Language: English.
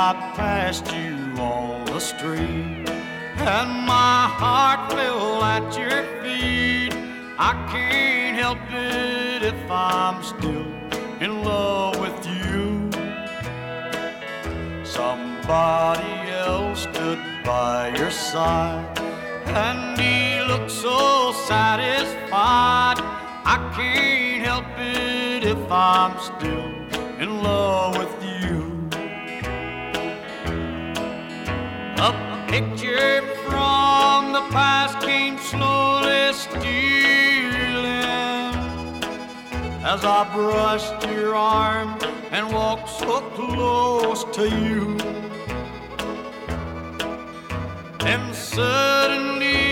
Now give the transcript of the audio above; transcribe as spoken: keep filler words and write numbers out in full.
I passed you on the street, and my heart fell at your feet. I can't help it if I'm still in love with you. Somebody else stood by your side, and he looked so satisfied. I can't help it if I'm still in love with you. A picture from the past came slowly stealing as I brushed your arm and walked so close to you. And suddenly